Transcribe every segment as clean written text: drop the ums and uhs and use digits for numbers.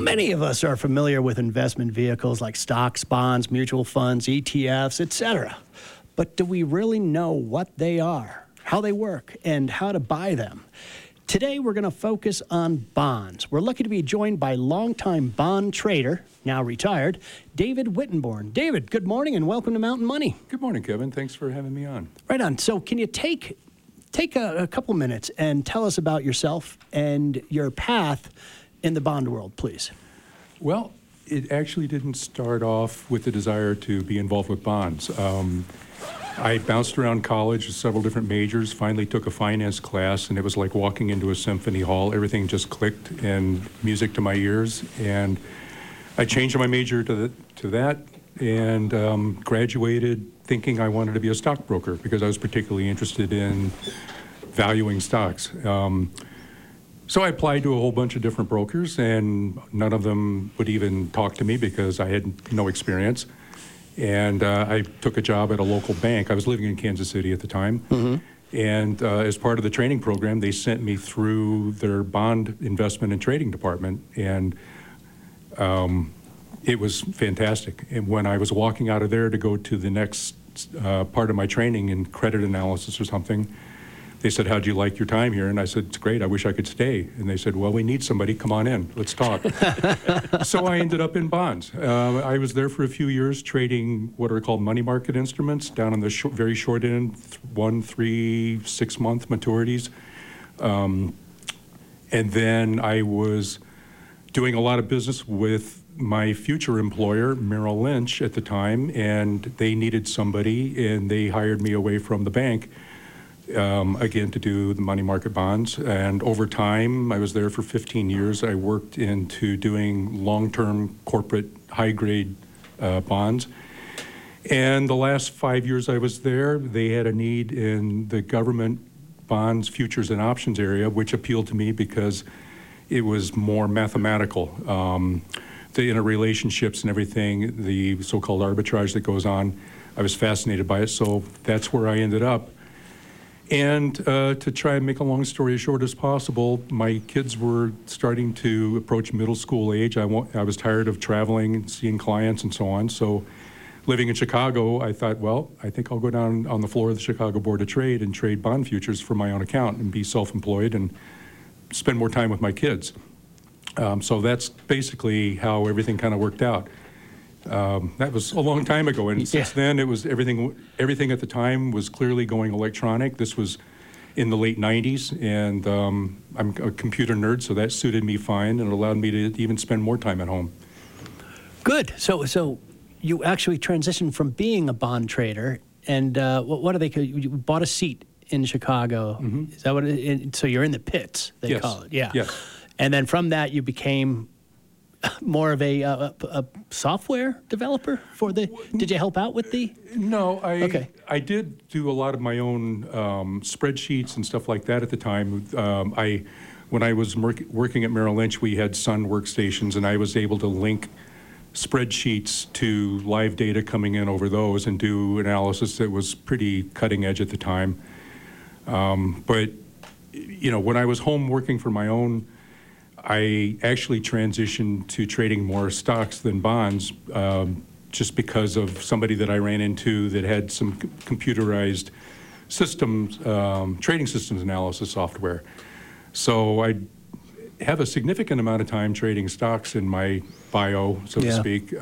Many of us are familiar with investment vehicles like stocks, bonds, mutual funds, ETFs, etc. But do we really know what they are, how they work, and how to buy them? Today, we're going to focus on bonds. We're lucky to be joined by longtime bond trader, now retired, David Wittenborn. David, good morning and welcome to Mountain Money. Good morning, Kevin. Thanks for having me on. Right on. So can you take a couple minutes and tell us about yourself and your path in the bond world, please? Well, it actually didn't start off with the desire to be involved with bonds. I bounced around college with several different majors, finally took a finance class, and it was like walking into a symphony hall. Everything just clicked and music to my ears. And I changed my major to that and graduated thinking I wanted to be a stockbroker because I was particularly interested in valuing stocks. So I applied to a whole bunch of different brokers, and none of them would even talk to me because I had no experience. And I took a job at a local bank. I was living in Kansas City at the time. Mm-hmm. And as part of the training program, they sent me through their bond investment and trading department. And it was fantastic. And when I was walking out of there to go to the next part of my training in credit analysis or something, they said, "How'd you like your time here?" And I said, "It's great. I wish I could stay." And they said, "Well, we need somebody. Come on in. Let's talk." So I ended up in bonds. I was there for a few years trading what are called money market instruments down on the very short end, 1, 3, 6 month maturities. And then I was doing a lot of business with my future employer, Merrill Lynch at the time, and they needed somebody, and they hired me away from the bank. Again, to do the money market bonds. And over time, I was there for 15 years. I worked into doing long-term corporate high-grade bonds. And the last 5 years I was there, they had a need in the government bonds, futures, and options area, which appealed to me because it was more mathematical. The interrelationships and everything, the so-called arbitrage that goes on, I was fascinated by it. So that's where I ended up. And to try and make a long story as short as possible, my kids were starting to approach middle school age. I was tired of traveling and seeing clients and so on. So living in Chicago, I thought, well, I think I'll go down on the floor of the Chicago Board of Trade and trade bond futures for my own account and be self-employed and spend more time with my kids. So that's basically how everything kind of worked out. That was a long time ago, and since then it was everything at the time was clearly going electronic. This was in the late 90s, and I'm a computer nerd, so that suited me fine, and it allowed me to even spend more time at home. Good. So you actually transitioned from being a bond trader, and what are they? You bought a seat in Chicago. Mm-hmm. Is that what it is? So you're in the pits, they call it. Yeah. Yes. And then from that, you became more of a software developer for the. Did you help out with the? No, I did do a lot of my own spreadsheets and stuff like that at the time. When I was working at Merrill Lynch, we had Sun workstations, and I was able to link spreadsheets to live data coming in over those and do analysis that was pretty cutting edge at the time. But when I was home working for my own, I actually transitioned to trading more stocks than bonds just because of somebody that I ran into that had some computerized systems, trading systems analysis software. So I have a significant amount of time trading stocks in my bio, so to speak,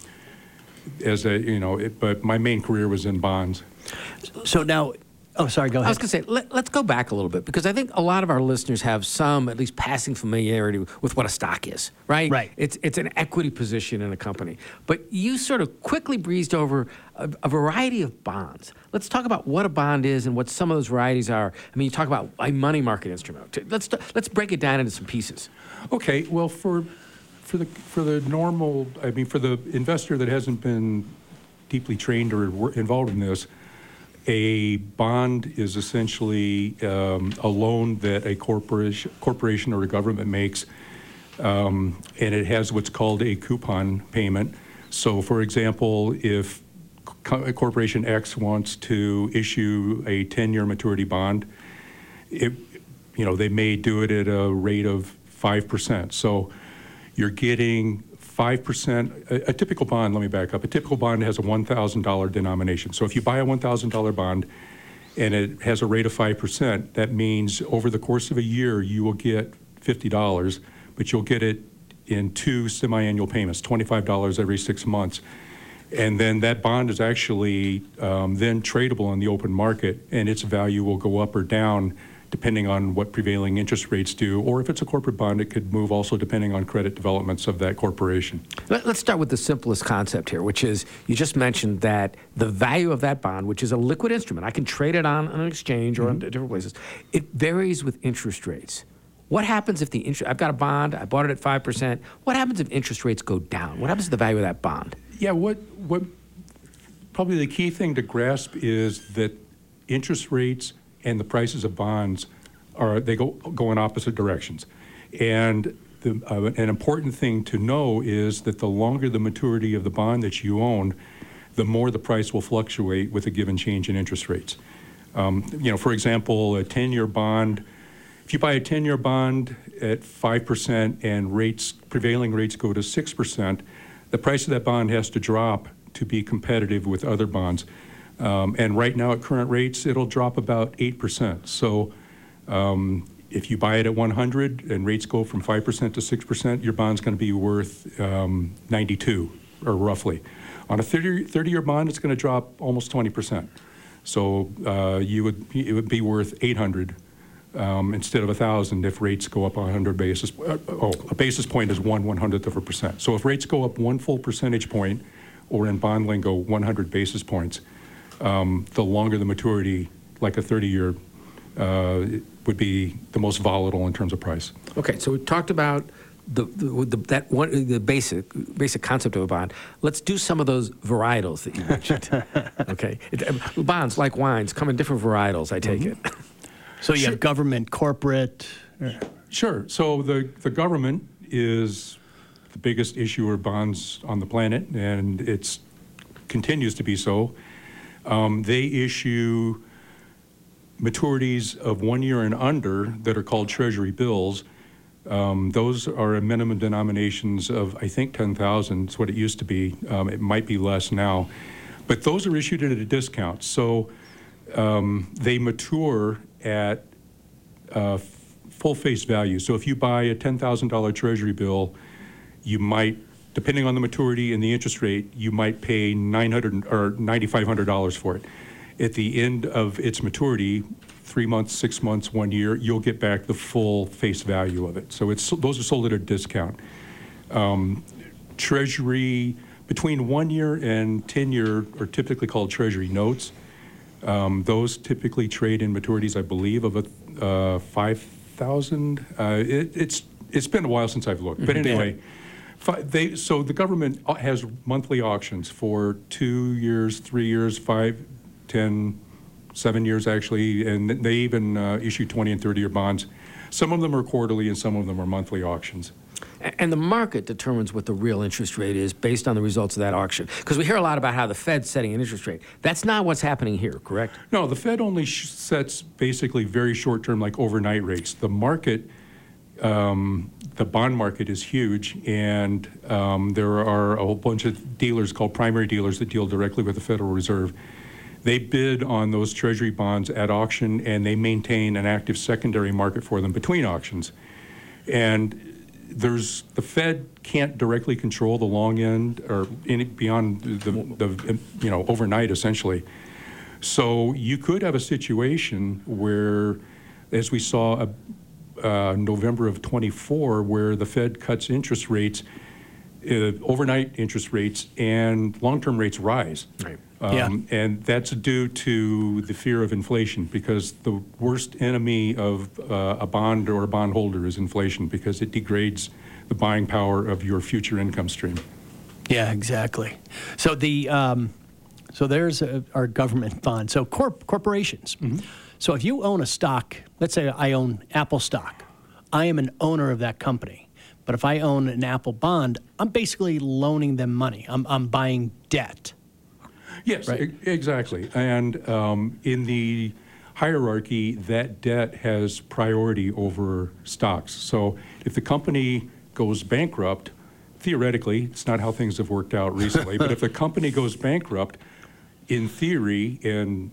but my main career was in bonds. So now, oh, sorry, go ahead. I was going to say, let's go back a little bit, because I think a lot of our listeners have some, at least passing familiarity with what a stock is, right? Right. It's an equity position in a company. But you sort of quickly breezed over a variety of bonds. Let's talk about what a bond is and what some of those varieties are. I mean, you talk about a money market instrument. Let's break it down into some pieces. Okay, well, for the normal, I mean, for the investor that hasn't been deeply trained or involved in this, a bond is essentially a loan that a corporation or a government makes, and it has what's called a coupon payment. So, for example, if Corporation X wants to issue a 10-year maturity bond, they may do it at a rate of 5%. So you're getting 5%. A typical bond, let me back up. A typical bond has a $1,000 denomination. So if you buy a $1,000 bond and it has a rate of 5%, that means over the course of a year you will get $50, but you'll get it in 2 semi-annual payments, $25 every 6 months. And then that bond is actually then tradable in the open market, and its value will go up or down depending on what prevailing interest rates do. Or if it's a corporate bond, it could move also depending on credit developments of that corporation. Let's start with the simplest concept here, which is you just mentioned that the value of that bond, which is a liquid instrument, I can trade it on an exchange or on different places, it varies with interest rates. What happens if I've got a bond, I bought it at 5%. What happens if interest rates go down? What happens to the value of that bond? Yeah, what probably the key thing to grasp is that interest rates and the prices of bonds go in opposite directions. And an important thing to know is that the longer the maturity of the bond that you own, the more the price will fluctuate with a given change in interest rates. For example, a 10-year bond, if you buy a 10-year bond at 5% and prevailing rates go to 6%, the price of that bond has to drop to be competitive with other bonds. And right now at current rates, it'll drop about 8%. So if you buy it at 100 and rates go from 5% to 6%, your bond's going to be worth 92, or roughly. On a 30-year bond, it's going to drop almost 20%. So it would be worth 800 instead of 1,000 if rates go up 100 basis. A basis point is 1/100th of a percent. So if rates go up 1 full percentage point, or in bond lingo, 100 basis points, the longer the maturity, like a 30-year, would be the most volatile in terms of price. Okay, so we talked about the basic concept of a bond. Let's do some of those varietals that you mentioned. Okay, bonds, like wines, come in different varietals, I take it. So you have government, corporate. Sure. So the government is the biggest issuer of bonds on the planet, and it continues to be so. They issue maturities of 1 year and under that are called treasury bills. Those are minimum denominations of, I think, 10,000. It's what it used to be. It might be less now. But those are issued at a discount. So they mature at full face value. So if you buy a $10,000 treasury bill, you might, depending on the maturity and the interest rate, you might pay $900 or $9,500 for it. At the end of its maturity, 3 months, 6 months, 1 year, you'll get back the full face value of it. So those are sold at a discount. Treasury, between 1 year and 10 year are typically called treasury notes. Those typically trade in maturities, I believe, of 5,000. It's been a while since I've looked, but anyway. So the government has monthly auctions for 2 years, 3 years, 5, 10, 7 years actually, and they even issue 20 and 30-year bonds. Some of them are quarterly and some of them are monthly auctions. And the market determines what the real interest rate is based on the results of that auction. Because we hear a lot about how the Fed's setting an interest rate. That's not what's happening here, correct? No, the Fed only sets basically very short-term, like overnight rates. The market, the bond market is huge, and there are a whole bunch of dealers called primary dealers that deal directly with the Federal Reserve. They bid on those treasury bonds at auction, and they maintain an active secondary market for them between auctions. And the Fed can't directly control the long end or any beyond the overnight essentially. So you could have a situation where, as we saw November of 24, where the Fed cuts interest rates, overnight interest rates, and long-term rates rise. Right. And that's due to the fear of inflation, because the worst enemy of a bond or a bondholder is inflation, because it degrades the buying power of your future income stream. Yeah, exactly. So there's our government bond. So corporations. Mm-hmm. So if you own a stock, let's say I own Apple stock, I am an owner of that company. But if I own an Apple bond, I'm basically loaning them money. I'm buying debt. Yes, right? Exactly. And in the hierarchy, that debt has priority over stocks. So if the company goes bankrupt, theoretically, it's not how things have worked out recently, but if the company goes bankrupt, in theory, and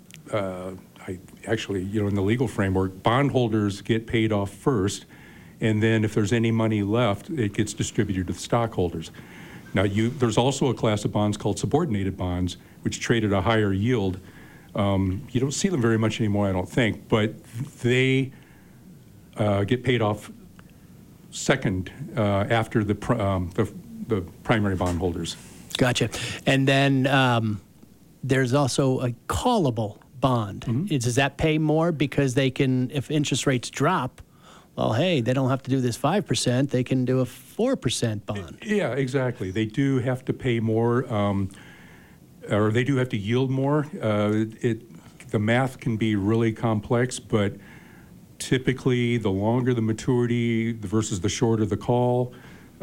in the legal framework, bondholders get paid off first, and then if there's any money left, it gets distributed to the stockholders. Now, there's also a class of bonds called subordinated bonds, which trade at a higher yield. You don't see them very much anymore, I don't think, but they get paid off second after the primary bondholders. Gotcha. And then there's also a callable bond. Mm-hmm. Does that pay more because they can, if interest rates drop, well, hey, they don't have to do this 5%, they can do a 4% bond. Yeah, exactly. They do have to pay more, or they do have to yield more. The math can be really complex, but typically the longer the maturity versus the shorter the call,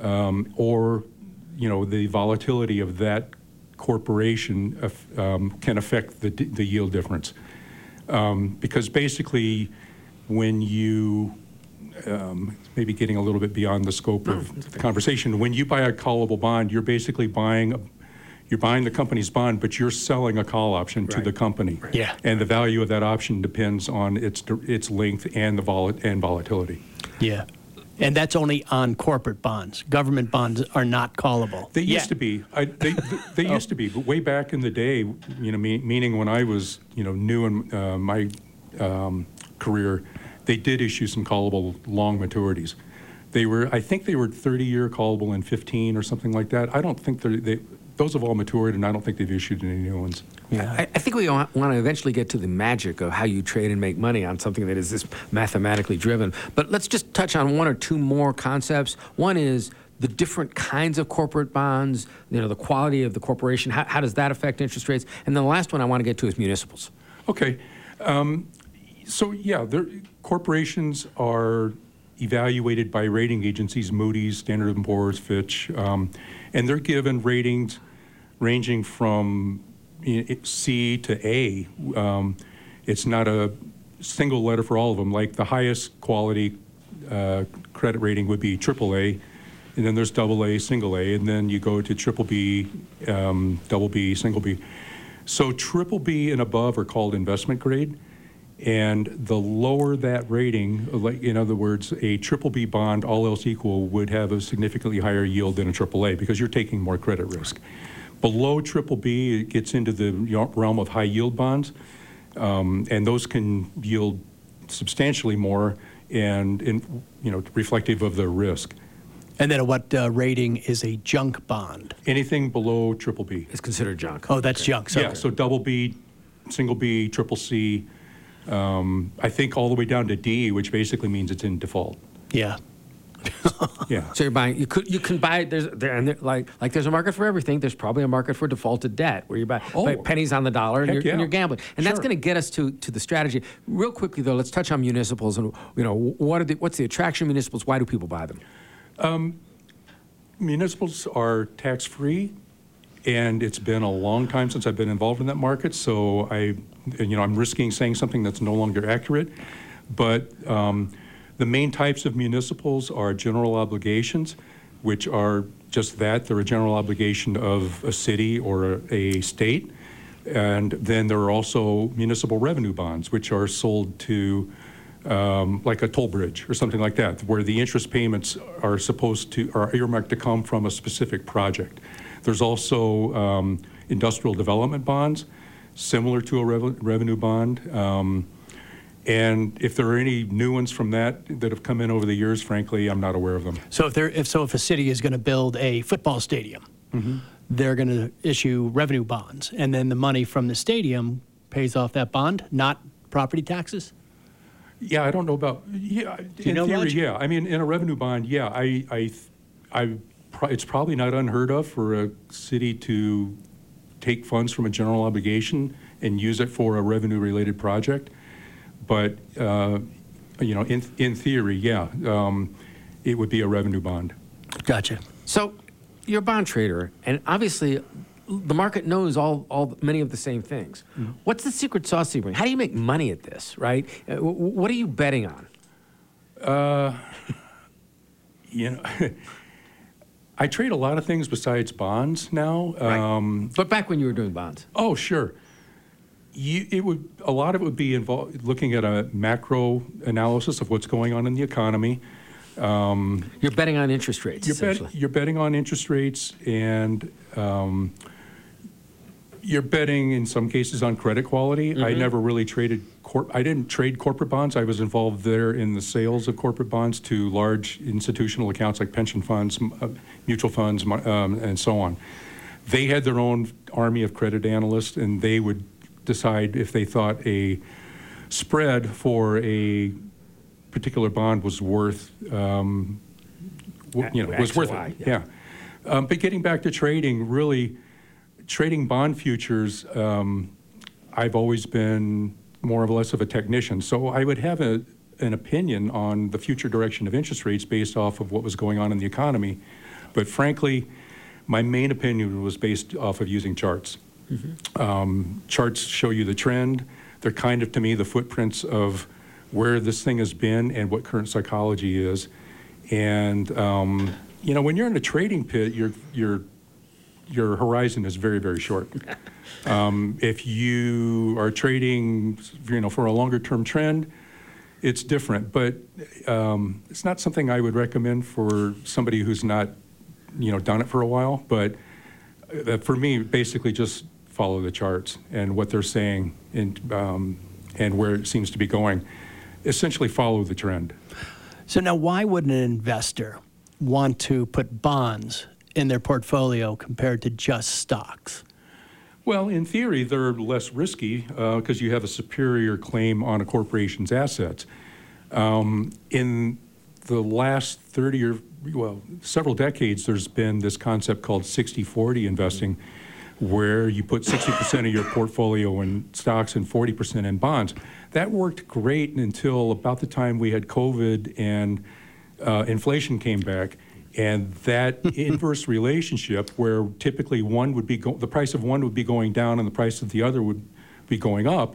or the volatility of that corporation can affect the yield difference. Because basically, when you maybe getting a little bit beyond the scope of the conversation. When you buy a callable bond, you're basically buying the company's bond, but you're selling a call option to the company. Right. Yeah. And the value of that option depends on its length and volatility. Yeah. And that's only on corporate bonds. Government bonds are not callable. They used to be. They used to be, but way back in the day, meaning when I was, new in my career, they did issue some callable long maturities. I think they were 30-year callable and 15 or something like that. I don't think those have all matured, and I don't think they've issued any new ones. Yeah. I think we want to eventually get to the magic of how you trade and make money on something that is this mathematically driven. But let's just touch on one or two more concepts. One is the different kinds of corporate bonds, the quality of the corporation. How does that affect interest rates? And then the last one I want to get to is municipals. Okay. Corporations are evaluated by rating agencies, Moody's, Standard & Poor's, Fitch, and they're given ratings ranging from C to A. It's not a single letter for all of them. Like the highest quality credit rating would be AAA, and then there's AA, single A, and then you go to triple B, double B, single B. So triple B and above are called investment grade. And the lower that rating, in other words, a triple B bond, all else equal, would have a significantly higher yield than a triple A because you're taking more credit risk. Below triple B, it gets into the realm of high yield bonds, and those can yield substantially more and reflective of the risk. And then what rating is a junk bond? Anything below triple B. It's considered junk. Oh, that's junk. So Yeah, so double B, single B, triple C, I think all the way down to D, which basically means it's in default. Yeah. Yeah. So you're buying. You can buy. There's a market for everything. There's probably a market for defaulted debt where you buy pennies on the dollar and you're gambling. And that's going to get us to the strategy. Real quickly though, let's touch on municipals and what's the attraction of municipals? Why do people buy them? Municipals are tax-free, and it's been a long time since I've been involved in that market. So I'm risking saying something that's no longer accurate, but. The main types of municipals are general obligations, which are just that. They're a general obligation of a city or a state. And then there are also municipal revenue bonds, which are sold to like a toll bridge or something like that, where the interest payments are earmarked to come from a specific project. There's also industrial development bonds, similar to a revenue bond. And if there are any new ones from that have come in over the years, frankly, I'm not aware of them. So if a city is going to build a football stadium, they're going to issue revenue bonds, and then the money from the stadium pays off that bond, not property taxes? Yeah, I don't know about. Yeah, in theory, yeah. I mean, in a revenue bond, yeah, it's probably not unheard of for a city to take funds from a general obligation and use it for a revenue-related project. But, in theory, yeah, it would be a revenue bond. Gotcha. So you're a bond trader, and obviously the market knows many of the same things. Mm-hmm. What's the secret sauce you bring? How do you make money at this, right? What are you betting on? You know, I trade a lot of things besides bonds now. Right. But back when you were doing bonds. Oh, sure. A lot of it would be involved looking at a macro analysis of what's going on in the economy. You're betting on interest rates, essentially. You're betting on interest rates, and you're betting in some cases on credit quality. I never really traded. I didn't trade corporate bonds. I was involved there in the sales of corporate bonds to large institutional accounts like pension funds, mutual funds, and so on. They had their own army of credit analysts, and they would decide if they thought a spread for a particular bond was worth, was worth it. Yeah. But getting back to trading, really, trading bond futures, I've always been more or less of a technician. So I would have an opinion on the future direction of interest rates based off of what was going on in the economy. But frankly, my main opinion was based off of using charts. Charts show you the trend. They're kind of, to me, the footprints of where this thing has been and what current psychology is. And, when you're in a trading pit, your horizon is very, very short. If you are trading, for a longer term trend, it's different. But it's not something I would recommend for somebody who's not, done it for a while. But for me, basically just follow the charts and what they're saying and where it seems to be going. Essentially follow the trend. So now why would an investor want to put bonds in their portfolio compared to just stocks? Well, in theory, they're less risky because you have a superior claim on a corporation's assets. In the last 30 several decades, there's been this concept called 60-40 investing, where you put 60% of your portfolio in stocks and 40% in bonds. That worked great until about the time we had COVID and inflation came back. And that inverse relationship, where typically one would be the price of one would be going down and the price of the other would be going up,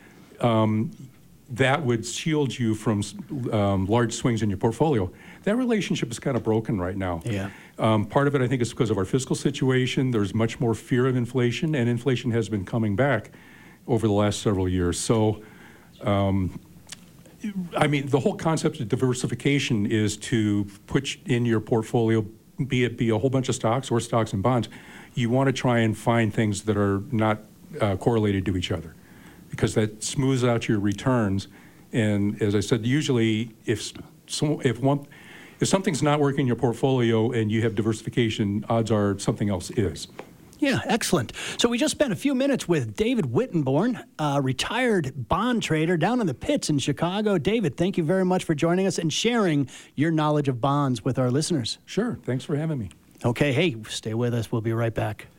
that would shield you from large swings in your portfolio. That relationship is kind of broken right now. Yeah. Part of it, I think, is because of our fiscal situation. There's much more fear of inflation, and inflation has been coming back over the last several years. So, the whole concept of diversification is to put in your portfolio, be a whole bunch of stocks or stocks and bonds. You want to try and find things that are not correlated to each other, because that smooths out your returns. And as I said, usually if something's not working in your portfolio and you have diversification, odds are something else is. Yeah, excellent. So we just spent a few minutes with David Wittenborn, a retired bond trader down in the pits in Chicago. David, thank you very much for joining us and sharing your knowledge of bonds with our listeners. Sure. Thanks for having me. Okay, hey, stay with us. We'll be right back.